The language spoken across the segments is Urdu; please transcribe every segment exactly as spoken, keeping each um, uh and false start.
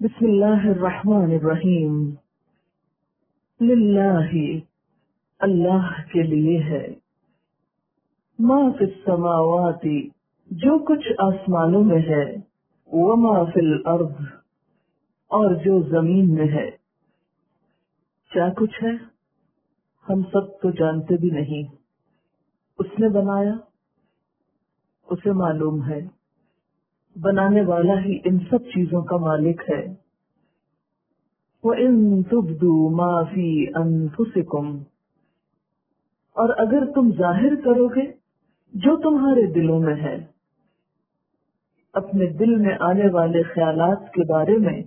بسم اللہ الرحمن الرحیم. للہ اللہ کے لیے ہے، ما فی السماوات جو کچھ آسمانوں میں ہے، وما فی الارض اور جو زمین میں ہے. کیا کچھ ہے ہم سب تو جانتے بھی نہیں. اس نے بنایا، اسے معلوم ہے. بنانے والا ہی ان سب چیزوں کا مالک ہے. وَإِن تُبْدُوا مَا فِي أَنفُسِكُمْ اور اگر تم ظاہر کرو گے جو تمہارے دلوں میں ہے، اپنے دل میں آنے والے خیالات کے بارے میں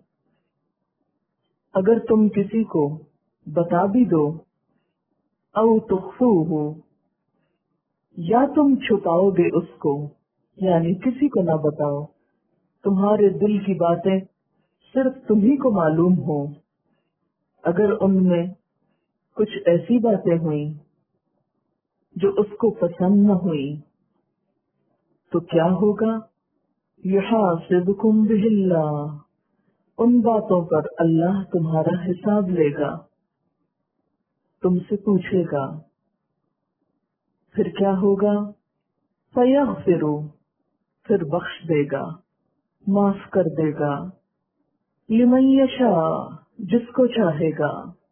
اگر تم کسی کو بتا بھی دو، او تخفوہ یا تم چھپاؤ گے اس کو، یعنی کسی کو نہ بتاؤ، تمہارے دل کی باتیں صرف تمہیں کو معلوم ہو. اگر ان میں کچھ ایسی باتیں ہوئیں جو اس کو پسند نہ ہوئی تو کیا ہوگا؟ یحاسبکم بہ اللہ ان باتوں پر اللہ تمہارا حساب لے گا، تم سے پوچھے گا. پھر کیا ہوگا؟ فیغفر پھر بخش دے گا، معاف کر دے گا. لمن یشاء جس کو چاہے گا.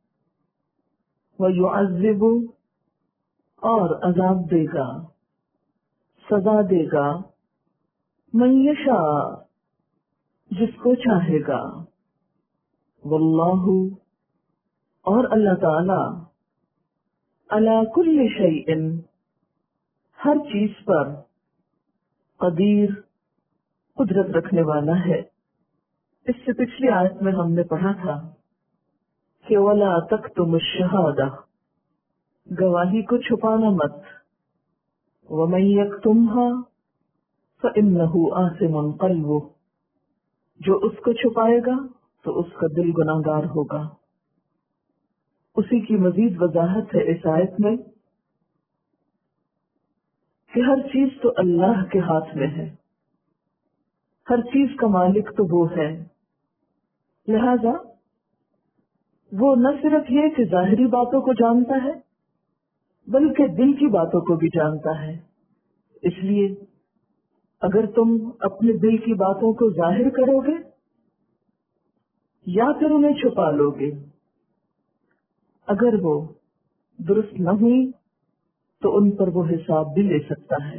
ویعذب اور عذاب دے گا، سزا دے گا. من یشاء جس کو چاہے گا. واللہ اور اللہ تعالی علی کل شیء ہر چیز پر قدیر قدرت رکھنے والا ہے. اس سے پچھلی آیت میں ہم نے پڑھا تھا کہ وَلَا تَكْتُمُ الشَّهَادَةَ گواہی کو چھپانا مت. وَمَن يَكْتُمْهَا فَإِنَّهُ آثِمٌ قَلْبُهُ جو اس کو چھپائے گا تو اس کا دل گناہگار ہوگا. اسی کی مزید وضاحت ہے اس آیت میں کہ ہر چیز تو اللہ کے ہاتھ میں ہے، ہر چیز کا مالک تو وہ ہے. لہذا وہ نہ صرف یہ کہ ظاہری باتوں کو جانتا ہے بلکہ دل کی باتوں کو بھی جانتا ہے. اس لیے اگر تم اپنے دل کی باتوں کو ظاہر کرو گے یا پھر انہیں چھپا لو گے، اگر وہ درست نہ ہوئی تو ان پر وہ حساب بھی لے سکتا ہے.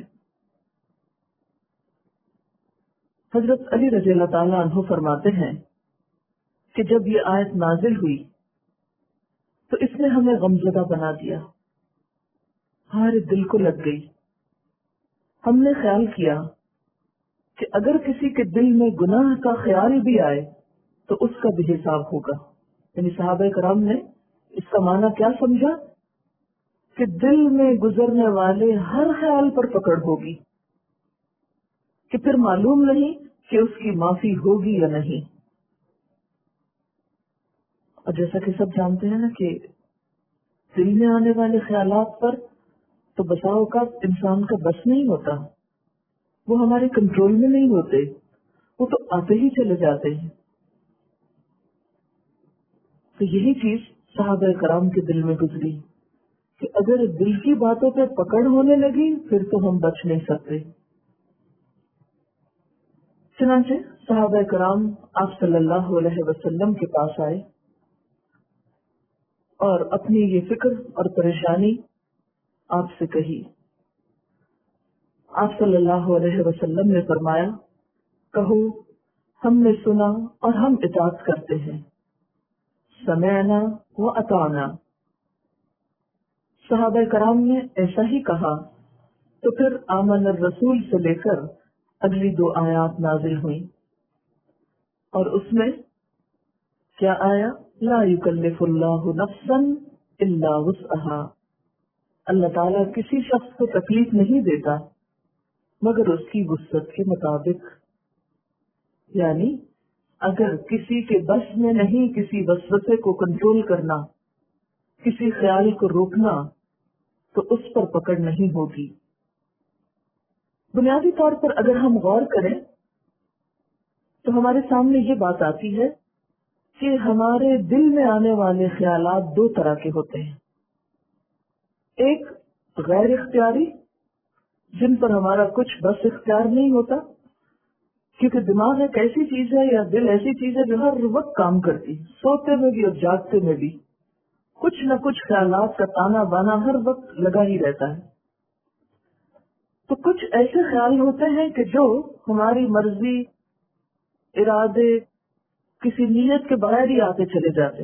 حضرت علی رضی اللہ تعالیٰ عنہ فرماتے ہیں کہ جب یہ آیت نازل ہوئی تو اس نے ہمیں غمزدہ بنا دیا، ہمارے دل کو لگ گئی. ہم نے خیال کیا کہ اگر کسی کے دل میں گناہ کا خیال بھی آئے تو اس کا بھی حساب ہوگا. یعنی صحابہ کرام نے اس کا معنی کیا سمجھا کہ دل میں گزرنے والے ہر خیال پر پکڑ ہوگی کہ پھر معلوم نہیں کہ اس کی معافی ہوگی یا نہیں. اور جیسا کہ سب جانتے ہیں نا کہ دل میں آنے والے خیالات پر تو بسا اوقات انسان کا بس نہیں ہوتا، وہ ہمارے کنٹرول میں نہیں ہوتے، وہ تو آتے ہی چلے جاتے ہیں. تو یہی چیز صحابہ کرام کے دل میں گزری کہ اگر دل کی باتوں پہ پکڑ ہونے لگی پھر تو ہم بچ نہیں سکتے. چنانچہ صحابہ کرام آپ صلی اللہ علیہ وسلم کے پاس آئے اور اپنی یہ فکر اور پریشانی آپ سے کہی. آپ صلی اللہ علیہ وسلم نے فرمایا، کہو ہم نے سنا اور ہم اطاعت کرتے ہیں. سمعنا و اطعنا. صحابہ کرام نے ایسا ہی کہا تو پھر آمن الرسول سے لے کر اگلی دو آیات نازل ہوئیں اور اس میں کیا آیا؟ لا یکلف اللہ نفسا الا وسعها. اللہ تعالیٰ کسی شخص کو تکلیف نہیں دیتا مگر اس کی وسعت کے مطابق. یعنی اگر کسی کے بس میں نہیں کسی وسوسے کو کنٹرول کرنا، کسی خیال کو روکنا، تو اس پر پکڑ نہیں ہوگی. بنیادی طور پر اگر ہم غور کریں تو ہمارے سامنے یہ بات آتی ہے کہ ہمارے دل میں آنے والے خیالات دو طرح کے ہوتے ہیں. ایک غیر اختیاری، جن پر ہمارا کچھ بس اختیار نہیں ہوتا، کیونکہ دماغ ایک ایسی چیز ہے یا دل ایسی چیز ہے جو ہر وقت کام کرتی، سوتے میں بھی اور جاگتے میں بھی کچھ نہ کچھ خیالات کا تانا بانا ہر وقت لگا ہی رہتا ہے. تو کچھ ایسے خیال ہوتے ہیں کہ جو ہماری مرضی، ارادے، کسی نیت کے بغیر ہی آتے چلے جاتے،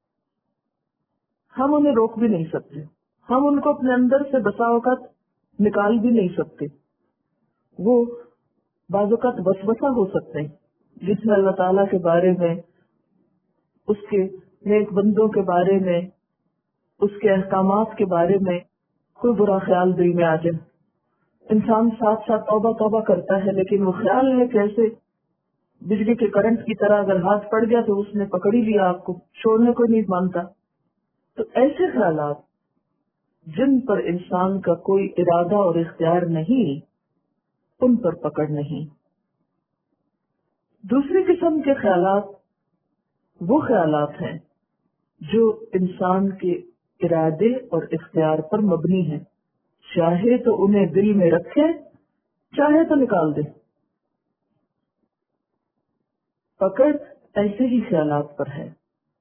ہم انہیں روک بھی نہیں سکتے، ہم ان کو اپنے اندر سے بسا اوقات نکال بھی نہیں سکتے. وہ بعض اوقات وسوسہ ہو سکتے ہیں جس میں اللہ تعالیٰ کے بارے میں، اس کے نیک بندوں کے بارے میں، اس کے احکامات کے بارے میں کوئی برا خیال دل میں آ جائے. انسان ساتھ ساتھ توبہ توبہ کرتا ہے، لیکن وہ خیال ہے کیسے بجلی کے کرنٹ کی طرح اگر ہاتھ پڑ گیا تو اس نے پکڑ ہی لیا، آپ کو چھوڑنے کو نہیں مانتا. تو ایسے خیالات جن پر انسان کا کوئی ارادہ اور اختیار نہیں، ان پر پکڑ نہیں. دوسری قسم کے خیالات وہ خیالات ہیں جو انسان کے ارادے اور اختیار پر مبنی ہیں، چاہے تو انہیں دل میں رکھے، چاہے تو نکال دے. پکڑ ایسے ہی خیالات پر ہے.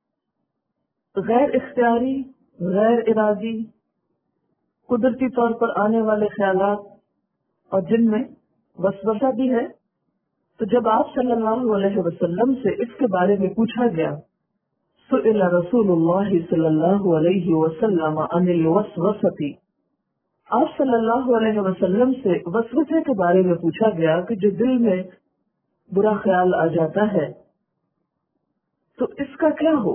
غیر اختیاری، غیر ارادی، قدرتی طور پر آنے والے خیالات اور جن میں وسوسہ بھی ہے. تو جب آپ صلی اللہ علیہ وسلم سے اس کے بارے میں پوچھا گیا، سئل رسول اللہ صلی اللہ علیہ وسلم عن الوسوسۃ، آپ صلی اللہ علیہ وسلم سے وسوسے کے بارے میں پوچھا گیا کہ جو دل میں برا خیال آ جاتا ہے تو اس کا کیا ہو،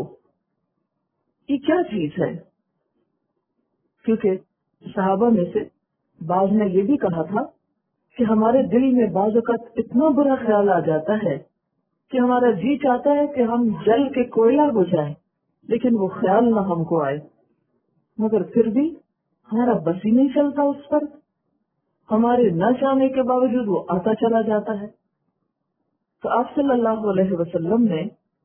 یہ کیا چیز ہے. کیونکہ صحابہ میں سے بعض نے یہ بھی کہا تھا کہ ہمارے دل میں بعض اوقات اتنا برا خیال آ جاتا ہے کہ ہمارا جی چاہتا ہے کہ ہم جل کے کوئلہ ہو جائیں، لیکن وہ خیال نہ ہم کو آئے، مگر پھر بھی ہمارا بس ہی نہیں چلتا اس پر، ہمارے نہ چاہنے کے باوجود وہ آتا چلا جاتا ہے. تو آپ صلی اللہ علیہ وسلم نے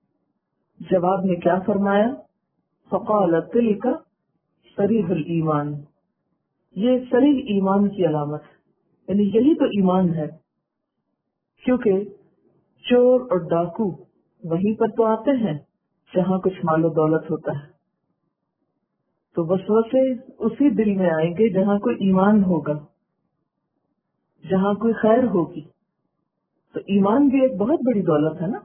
جواب میں کیا فرمایا؟ فقال تلک صریح الایمان، یہ صریح ایمان کی علامت ہے، یعنی یہی تو ایمان ہے. کیونکہ چور اور ڈاکو وہیں پر تو آتے ہیں جہاں کچھ مال و دولت ہوتا ہے، تو وسوسے اسی دل میں آئیں گے جہاں کوئی ایمان ہوگا، جہاں کوئی خیر ہوگی. تو ایمان بھی ایک بہت بڑی دولت ہے نا.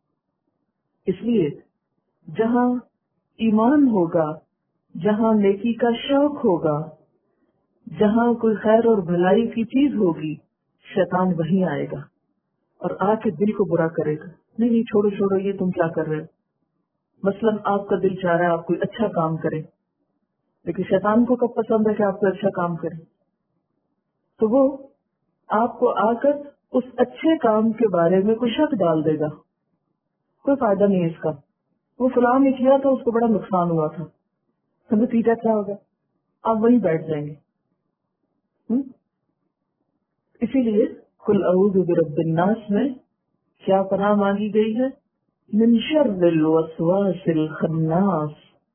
اس لیے جہاں ایمان ہوگا، جہاں نیکی کا شوق ہوگا، جہاں کوئی خیر اور بھلائی کی چیز ہوگی، شیطان وہیں آئے گا اور آ کے دل کو برا کرے گا. نہیں نہیں چھوڑو چھوڑو، یہ تم کیا کر رہے ہو. مثلاً آپ کا دل چاہ رہا ہے آپ کوئی اچھا کام کرے، لیکن شیطان کو کب پسند ہے کہ آپ کوئی اچھا کام کرے؟ تو وہ آپ کو آ کر اس اچھے کام کے بارے میں کوئی شک ڈال دے گا، کوئی فائدہ نہیں اس کا، وہ فلاں نے کیا تھا، اس کو بڑا نقصان ہوا تھا، تو نتیجہ کیا ہوگا؟ آپ وہیں بیٹھ جائیں گے. ہم؟ اسی لیے قل اعوذ برب الناس میں کیا پناہ مانگی گئی ہے؟ من شر الوسواس الخناس،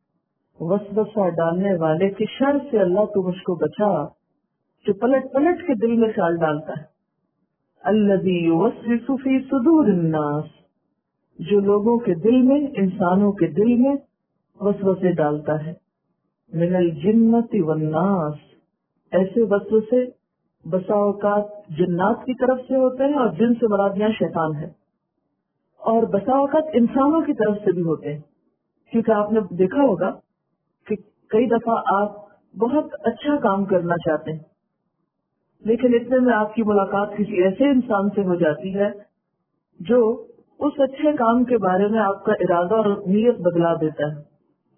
وسوسہ ڈالنے والے کے شر سے اللہ تو مجھ کو بچا، جو پلٹ پلٹ کے دل میں خیال ڈالتا ہے. الذی یوسوس فی صدور الناس، جو لوگوں کے دل میں، انسانوں کے دل میں وسوسے ڈالتا ہے. من الجنۃ والناس، ایسے وسوسے بسا اوقات جنات کی طرف سے ہوتے ہیں اور جن سے مراد یہاں شیطان ہے، اور بسا اوقات انسانوں کی طرف سے بھی ہوتے ہیں. کیونکہ آپ نے دیکھا ہوگا کہ کئی دفعہ آپ بہت اچھا کام کرنا چاہتے ہیں، لیکن اتنے میں آپ کی ملاقات کسی ایسے انسان سے ہو جاتی ہے جو اس اچھے کام کے بارے میں آپ کا ارادہ اور نیت بدلا دیتا ہے.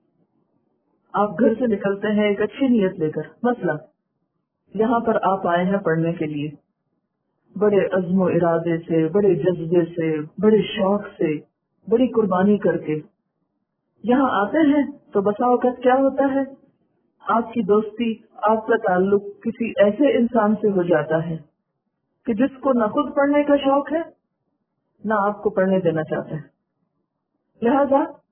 آپ گھر سے نکلتے ہیں ایک اچھی نیت لے کر، مثلا یہاں پر آپ آئے ہیں پڑھنے کے لیے، بڑے عزم و ارادے سے، بڑے جذبے سے، بڑے شوق سے، بڑی قربانی کر کے یہاں آتے ہیں، تو بسا اوقات کیا ہوتا ہے، آپ کی دوستی، آپ کا تعلق کسی ایسے انسان سے ہو جاتا ہے کہ جس کو نہ خود پڑھنے کا شوق ہے، نہ آپ کو پڑھنے دینا چاہتا ہے. لہذا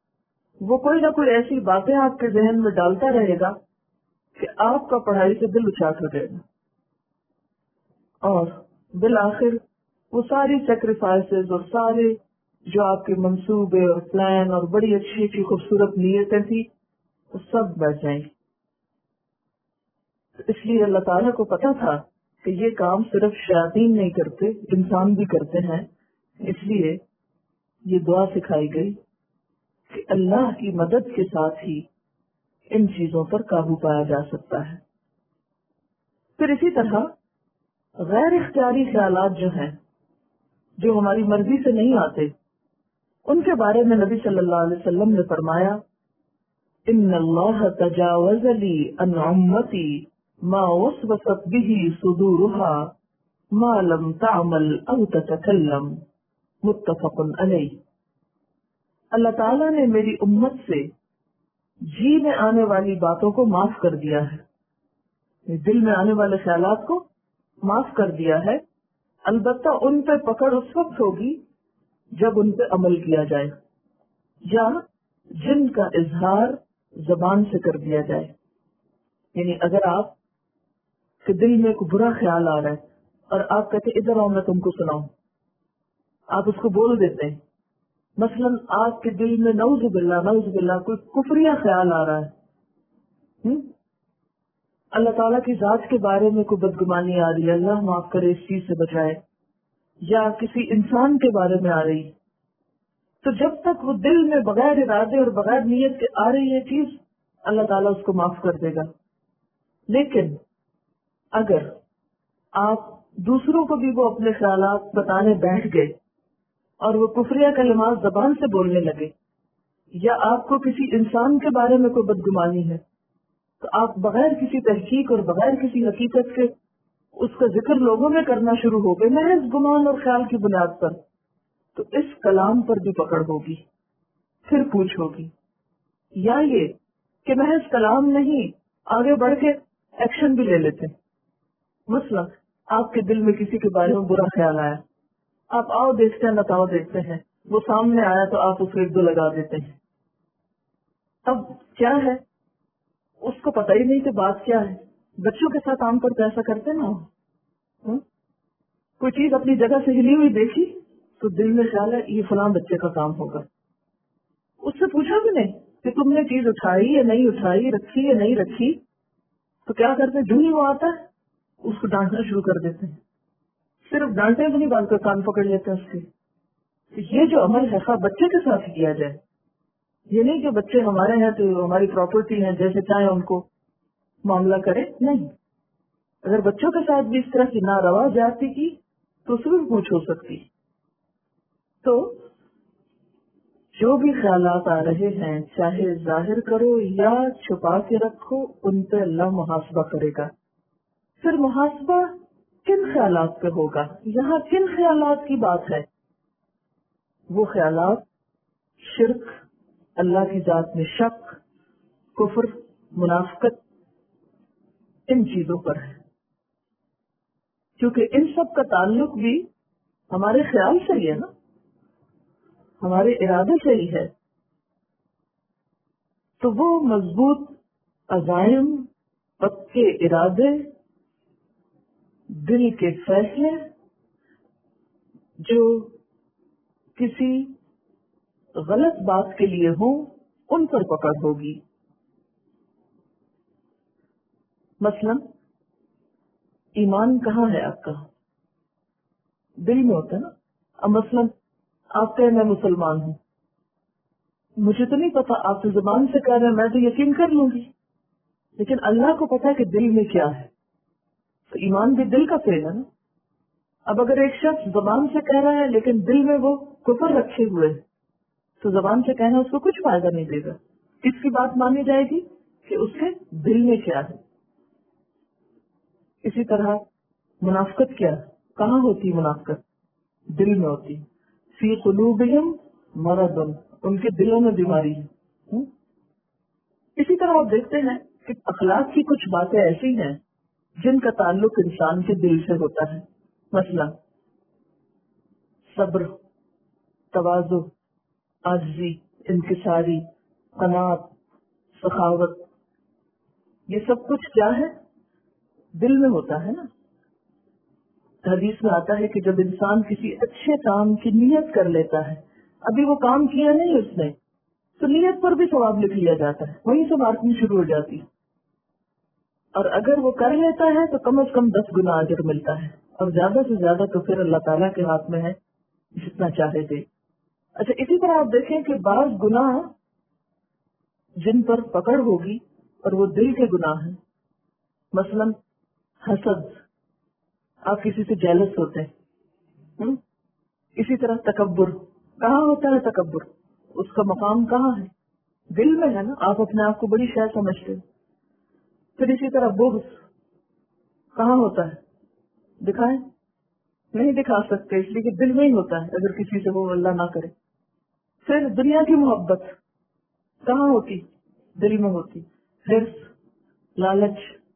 وہ کوئی نہ کوئی ایسی باتیں آپ کے ذہن میں ڈالتا رہے گا کہ آپ کا پڑھائی سے دل اچاٹ ہو جائے گا، اور بالآخر وہ ساری سیکریفائسز اور سارے جو آپ کے منصوبے اور پلان اور بڑی اچھی اچھی خوبصورت نیتیں تھی وہ سب بچ جائیں گی۔ اس لیے اللہ تعالیٰ کو پتا تھا کہ یہ کام صرف شیاطین نہیں کرتے، انسان بھی کرتے ہیں، اس لیے یہ دعا سکھائی گئی کہ اللہ کی مدد کے ساتھ ہی ان چیزوں پر قابو پایا جا سکتا ہے۔ پھر اسی طرح غیر اختیاری خیالات جو ہیں، جو ہماری مرضی سے نہیں آتے، ان کے بارے میں نبی صلی اللہ علیہ وسلم نے فرمایا، ان اللہ تجاوز لی عن امتی ما وسوست به صدورها ما لم تعمل او تتکلم، متفق علیہ۔ اللہ تعالیٰ نے میری امت سے جی میں آنے والی باتوں کو معاف کر دیا ہے، دل میں آنے والے خیالات کو معاف کر دیا ہے، البتہ ان پہ پکڑ اس وقت ہوگی جب ان پہ عمل کیا جائے یا جن کا اظہار زبان سے کر دیا جائے۔ یعنی اگر آپ کے دل میں کوئی برا خیال آ رہا ہے اور آپ کہتے ادھر آؤ میں تم کو سناؤں، آپ اس کو بول دیتے ہیں، مثلا آپ کے دل میں نعوذ باللہ نعوذ باللہ کوئی کفریہ خیال آ رہا ہے، ہم؟ اللہ تعالیٰ کی ذات کے بارے میں کوئی بدگمانی آ رہی ہے، اللہ معاف کرے اس چیز سے بچائے، یا کسی انسان کے بارے میں آ رہی، تو جب تک وہ دل میں بغیر ارادے اور بغیر نیت کے آ رہی ہے چیز، اللہ تعالیٰ اس کو معاف کر دے گا۔ لیکن اگر آپ دوسروں کو بھی وہ اپنے خیالات بتانے بیٹھ گئے اور وہ کفریہ کلمات زبان سے بولنے لگے، یا آپ کو کسی انسان کے بارے میں کوئی بدگمانی ہے، تو آپ بغیر کسی تحقیق اور بغیر کسی حقیقت کے اس کا ذکر لوگوں میں کرنا شروع ہو گئے محض گمان اور خیال کی بنیاد پر، تو اس کلام پر بھی پکڑ ہوگی، پھر پوچھ ہوگی۔ یا یہ کہ محض کلام نہیں، آگے بڑھ کے ایکشن بھی لے لیتے۔ مثلا آپ کے دل میں کسی کے بارے میں برا خیال آیا، آپ آؤ دیکھتے ہیں نتاؤ دیکھتے ہیں، وہ سامنے آیا تو آپ اسے ایک دو لگا دیتے ہیں۔ اب کیا ہے، اس کو پتہ ہی نہیں کہ بات کیا ہے۔ بچوں کے ساتھ عام پر ایسا کرتے نا، کوئی چیز اپنی جگہ سے ہلی ہوئی دیکھی تو دل میں خیال ہے یہ فلاں بچے کا کام ہوگا، اس سے پوچھا بھی نہیں کہ تم نے چیز اٹھائی یا نہیں اٹھائی، رکھی یا نہیں رکھی، تو کیا کرتے جو ہی وہ آتا ہے اس کو ڈانٹنا شروع کر دیتے ہیں، صرف ڈانٹے بھی نہیں بات کر کان پکڑ لیتے ہیں اس کے۔ تو یہ جو عمل ہے خواہ بچے کے ساتھ کیا جائے، یہ نہیں کہ بچے ہمارے ہیں تو ہماری پراپرٹی ہے جیسے چاہے ان کو معاملہ کرے، نہیں، اگر بچوں کے ساتھ بھی اس طرح کی ناروا زیادتی کی تو اس میں بھی پوچھ ہو سکتی۔ تو جو بھی خیالات آ رہے ہیں چاہے ظاہر کرو یا چھپا کے رکھو، ان پہ اللہ محاسبہ کرے گا۔ پھر محاسبہ کن خیالات پہ ہوگا؟ یہاں کن خیالات کی بات ہے؟ وہ خیالات شرک، اللہ کی ذات میں شک، کفر، منافقت، ان چیزوں پر ہے، کیونکہ ان سب کا تعلق بھی ہمارے خیال سے ہی ہے نا، ہمارے ارادے سے ہی ہے۔ تو وہ مضبوط عزائم، پکے ارادے، دل کے فیصلے جو کسی غلط بات کے لیے ہوں، ان پر پکڑ ہوگی۔ مثلا ایمان کہاں ہے آپ کا؟ دل میں ہوتا ہے نا۔ اب مثلا آپ کہیں میں مسلمان ہوں، مجھے تو نہیں پتا، آپ تو زبان سے کہہ رہے ہیں، میں تو یقین کر لوں گی، لیکن اللہ کو پتا کہ دل میں کیا ہے، تو ایمان بھی دل کا فعل ہے نا۔ اب اگر ایک شخص زبان سے کہہ رہا ہے لیکن دل میں وہ کفر رکھے ہوئے تو زبان سے کہنا اس کو کچھ فائدہ نہیں دے گا۔ کس کی بات مانی جائے گی کہ اس کے دل میں کیا ہے۔ اسی طرح منافقت کیا، کہاں ہوتی منافقت؟ دل میں ہوتی۔ فی قلوبہم مرض، ان کے دلوں میں بیماری ہے۔ اسی طرح آپ دیکھتے ہیں کہ اخلاق کی کچھ باتیں ایسی ہیں جن کا تعلق انسان کے دل سے ہوتا ہے، مثلا صبر، تواضع، عاجزی، انکساری، قناعت، سخاوت، یہ سب کچھ کیا ہے؟ دل میں ہوتا ہے نا. حدیث میں آتا ہے کہ جب انسان کسی اچھے کام کی نیت کر لیتا ہے، ابھی وہ کام کیا نہیں اس نے، تو نیت پر بھی ثواب لکھ لیا جاتا ہے، وہیں سے مارکنگ شروع ہو جاتی ہے. اور اگر وہ کر لیتا ہے تو کم از کم دس گنا اجر ملتا ہے، اور زیادہ سے زیادہ تو پھر اللہ تعالیٰ کے ہاتھ میں ہے، جتنا چاہے دے. اچھا، اسی طرح آپ دیکھیں کہ بعض گناہ جن پر پکڑ ہوگی اور وہ دل کے گناہ ہیں، مثلا حسد، آپ کسی سے جیلس ہوتے ہیں. ہم؟ اسی طرح تکبر، کہاں ہوتا ہے تکبر؟ اس کا مقام کہاں ہے؟ دل میں ہے نا. آپ اپنے آپ کو بڑی شے سمجھتے ہیں. پھر اسی طرح بغض کہاں ہوتا ہے؟ دکھائیں؟ نہیں دکھا سکتے، اس لیے کہ دل میں ہی ہوتا ہے، اگر کسی سے وہ اللہ نہ کرے. پھر دنیا کی محبت کہاں ہوتی؟ دل میں ہوتی. حرص، لالچ،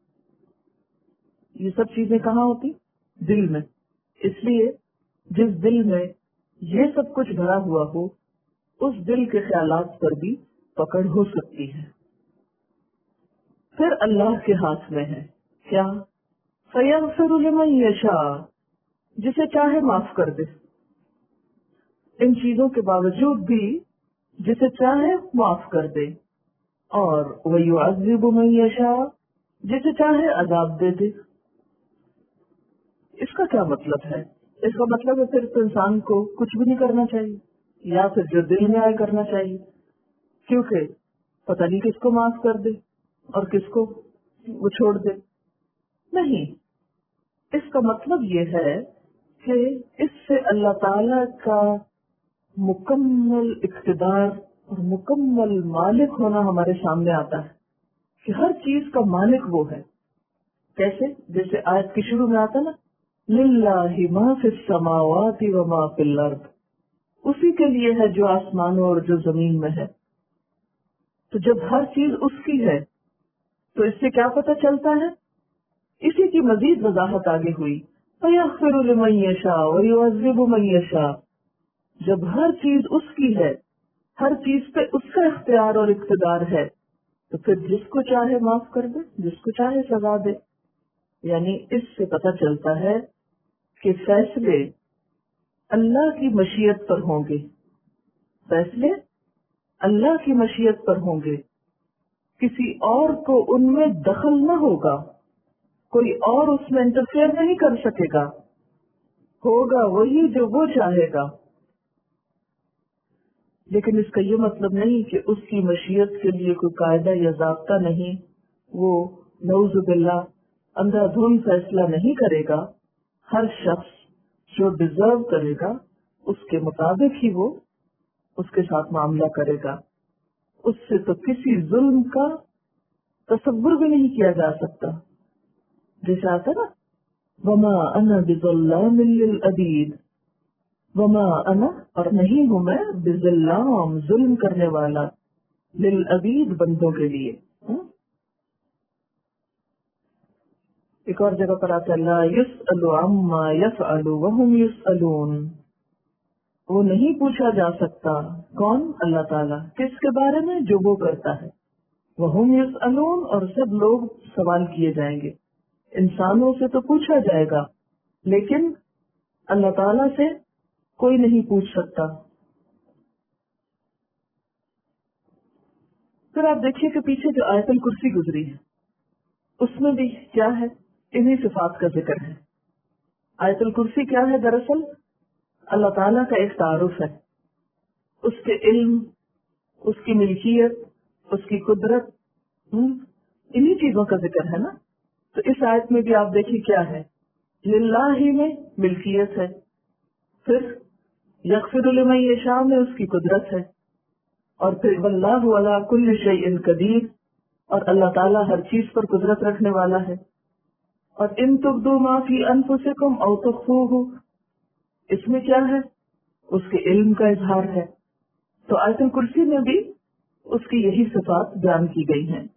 یہ سب چیزیں کہاں ہوتی؟ دل میں. اس لیے جس دل میں یہ سب کچھ بھرا ہوا ہو، اس دل کے خیالات پر بھی پکڑ ہو سکتی ہے. پھر اللہ کے ہاتھ میں ہے کیا؟ فَيَغْفِرُ لِمَن يَشَاءُ، جسے چاہے معاف کر دے. ان چیزوں کے باوجود بھی جسے چاہے معاف کر دے. اور وَيُعَذِّبُ مَن يَشَاءُ، جسے چاہے عذاب دے دے. اس کا کیا مطلب ہے؟ اس کا مطلب ہے پھر تو انسان کو کچھ بھی نہیں کرنا چاہیے، یا پھر جو دل میں آئے کرنا چاہیے، کیونکہ پتہ نہیں کس کو معاف کر دے اور کس کو وہ چھوڑ دے. نہیں، اس کا مطلب یہ ہے کہ اس سے اللہ تعالی کا مکمل اقتدار اور مکمل مالک ہونا ہمارے سامنے آتا ہے کہ ہر چیز کا مالک وہ ہے. کیسے؟ جیسے آیت کے شروع میں آتا نا، للہ ما فی السماوات وما فی الارض، اسی کے لیے ہے جو آسمانوں اور جو زمین میں ہے. تو جب ہر چیز اس کی ہے تو اس سے کیا پتہ چلتا ہے؟ اسی کی مزید وضاحت آگے ہوئی، فَيَغْفِرُ لِمَن يَشَاءُ وَيُعَذِّبُ مَن يَشَاءُ. جب ہر چیز اس کی ہے، ہر چیز پہ اس کا اختیار اور اقتدار ہے، تو پھر جس کو چاہے معاف کر دے، جس کو چاہے سزا دے. یعنی اس سے پتہ چلتا ہے کہ فیصلے اللہ کی مشیت پر ہوں گے. فیصلے اللہ کی مشیت پر ہوں گے، کسی اور کو ان میں دخل نہ ہوگا، کوئی اور اس میں انٹرفیئر نہیں کر سکے گا. ہوگا وہی جو وہ چاہے گا. لیکن اس کا یہ مطلب نہیں کہ اس کی مشیت کے لیے کوئی قاعدہ یا ضابطہ نہیں، وہ نعوذ باللہ اندھا دھند فیصلہ نہیں کرے گا. ہر شخص جو ڈیزرو کرے گا اس کے مطابق ہی وہ اس کے ساتھ معاملہ کرے گا. اس سے تو کسی ظلم کا تصور بھی نہیں کیا جا سکتا. جیسے آتا نا، وما انا بظلام للعبید، وما انا، اور نہیں ہوں میں، بظلام، ظلم کرنے والا، للعبید، بندوں کے لیے. ایک اور جگہ پر آتا ہے لا یسأل عما یفعل وهم یسألون، وہ نہیں پوچھا جا سکتا. کون؟ اللہ تعالیٰ. کس کے بارے میں؟ جو وہ کرتا ہے. وهم یسألون، اور سب لوگ سوال کیے جائیں گے. انسانوں سے تو پوچھا جائے گا، لیکن اللہ تعالیٰ سے کوئی نہیں پوچھ سکتا. پھر آپ دیکھیے کہ پیچھے جو آیت الکرسی گزری ہے اس میں بھی کیا ہے؟ انہی صفات کا ذکر ہے. آیت الکرسی کیا ہے؟ دراصل اللہ تعالیٰ کا ایک تعارف ہے، اس کے علم، اس کی ملکیت، اس کی قدرت، انہی چیزوں کا ذکر ہے نا. تو اس آیت میں بھی آپ دیکھیے کیا ہے، للہ ہی میں ملکیت ہے، پھر یغفر لمن یشاء میں اس کی قدرت ہے، اور پھر واللہ علی کل شیء قدیر، اور اللہ تعالیٰ ہر چیز پر قدرت رکھنے والا ہے. اور ان تبدوا ما فی انفسکم او تخفوہ، اس میں کیا ہے؟ اس کے علم کا اظہار ہے. تو آیت الکرسی میں بھی اس کی یہی صفات بیان کی گئی ہیں.